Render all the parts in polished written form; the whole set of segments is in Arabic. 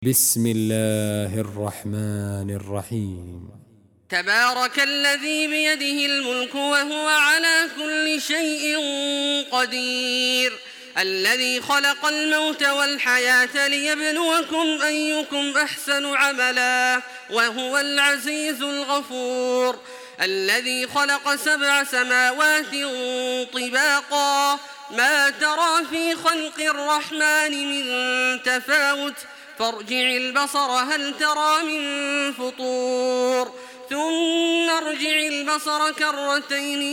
بسم الله الرحمن الرحيم. تبارك الذي بيده الملك وهو على كل شيء قدير، الذي خلق الموت والحياة ليبلوكم أيكم أحسن عملا وهو العزيز الغفور، الذي خلق 7 سماوات طباقا ما ترى في خلق الرحمن من تفاوت فارجع البصر هل ترى من فطور ثم ارجع البصر كرتين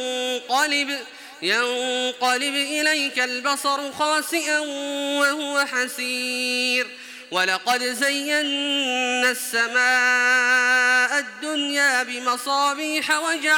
ينقلب إليك البصر خاسئا وهو حسير. ولقد زينا السماء الدنيا بمصابيح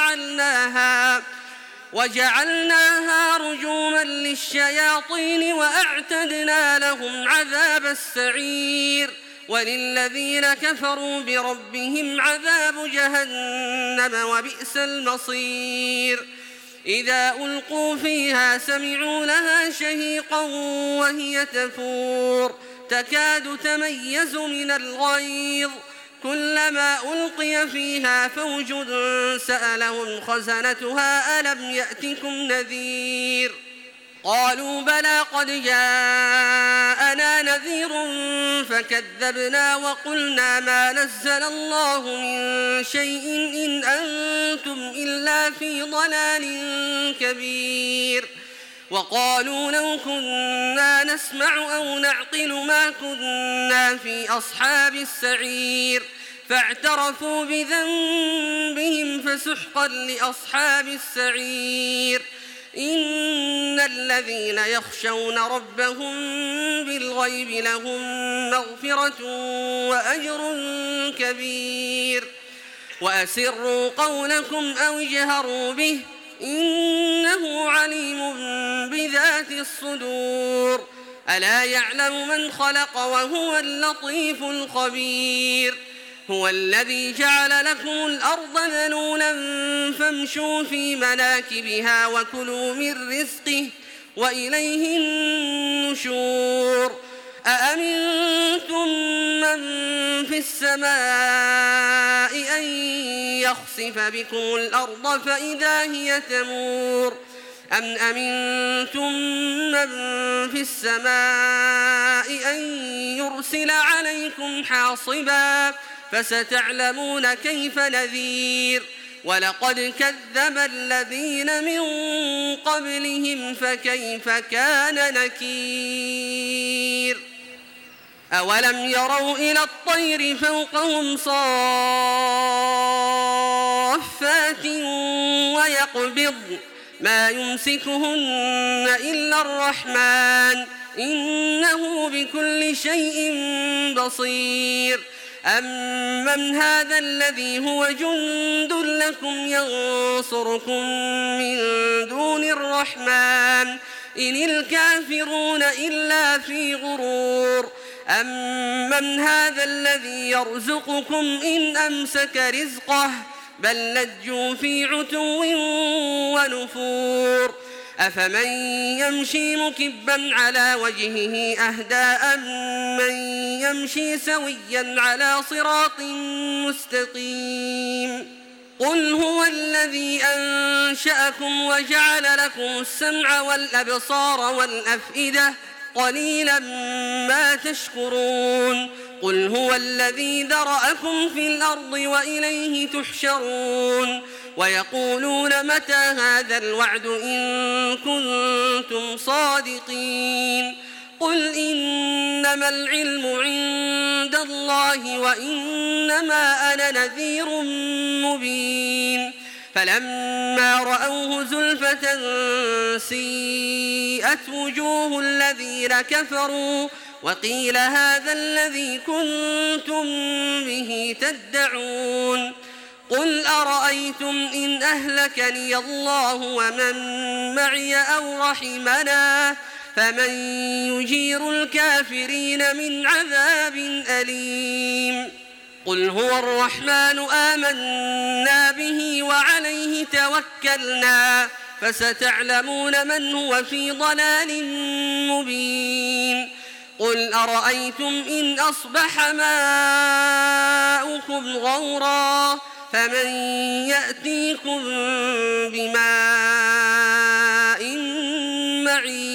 وجعلناها رجوما للشياطين وأعتدنا لهم عذاب السعير. وللذين كفروا بربهم عذاب جهنم وبئس المصير. إذا ألقوا فيها سمعوا لها شهيقا وهي تفور تكاد تميز من الغيظ، كلما ألقي فيها فوج سألهم خزنتها ألم يأتكم نذير؟ قالوا بلى قد جاءنا نذير فكذبنا وقلنا ما نزل الله من شيء إن أنتم إلا في ضلال كبير. وقالوا لو كنا نسمع أو نعقل ما كنا في أصحاب السعير، فاعترفوا بذنبهم فسحقا لأصحاب السعير. إن الذين يخشون ربهم بالغيب لهم مغفرة وأجر كبير. وأسروا قولكم أو اجهروا به إنه عليم بذات الصدور. ألا يعلم من خلق وهو اللطيف الخبير. هو الذي جعل لكم الأرض ذلولا فامشوا في مناكبها وكلوا من رزقه وإليه النشور. أأمنتم من في السماء أن يخسف بكم الأرض فإذا هي تمور أم أمنتم من في السماء أن يرسل عليكم حاصبا فستعلمون كيف نذير. ولقد كذب الذين من قبلهم فكيف كان نكير. أولم يروا إلى الطير فوقهم صافات ويقبضن ما يمسكهن إلا الرحمن إنه بكل شيء بصير. أمن هذا الذي هو جند لكم ينصركم من دون الرحمن إن الكافرون إلا في غرور. أمن هذا الذي يرزقكم إن أمسك رزقه بل لجوا في عتو ونفور. أفمن يمشي مكبا على وجهه أهدى أمن يمشي سويا على صراط مستقيم. قل هو الذي أنشأكم وجعل لكم السمع والأبصار والأفئدة قليلا ما تشكرون. قل هو الذي ذرأكم في الأرض وإليه تحشرون. ويقولون متى هذا الوعد إن كنتم صادقين. قل إنما العلم عند الله وإنما أنا نذير مبين. فلما رأوه زلفة سيئت وجوه الذين كفروا وقيل هذا الذي كنتم به تدعون. قل أرأيتم إن أهلكني الله ومن معي أو رحمنا فمن يجير الكافرين من عذاب أليم. قل هو الرحمن آمنا به وعليه توكلنا فستعلمون من هو في ضلال مبين. قل أرأيتم إن أصبح ماؤكم غورا فمن يأتيكم بماء معين